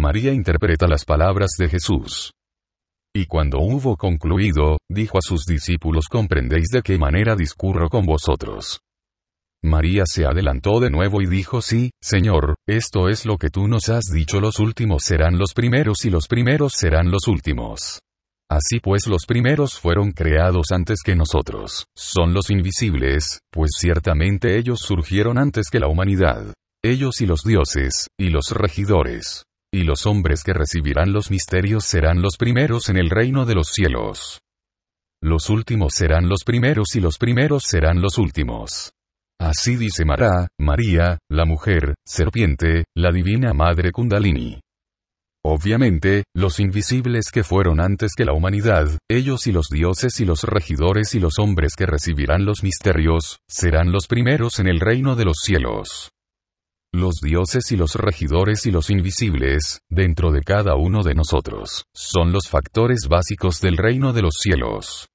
María interpreta las palabras de Jesús. Y cuando hubo concluido, dijo a sus discípulos: ¿comprendéis de qué manera discurro con vosotros? María se adelantó de nuevo y dijo: sí, Señor, esto es lo que tú nos has dicho, los últimos serán los primeros y los primeros serán los últimos. Así pues, los primeros fueron creados antes que nosotros, son los invisibles, pues ciertamente ellos surgieron antes que la humanidad. Ellos y los dioses, y los regidores, y los hombres que recibirán los misterios serán los primeros en el reino de los cielos. Los últimos serán los primeros y los primeros serán los últimos. Así dice María, la mujer, serpiente, la divina madre Kundalini. Obviamente, los invisibles que fueron antes que la humanidad, ellos y los dioses y los regidores y los hombres que recibirán los misterios, serán los primeros en el reino de los cielos. Los dioses y los regidores y los invisibles, dentro de cada uno de nosotros, son los factores básicos del reino de los cielos.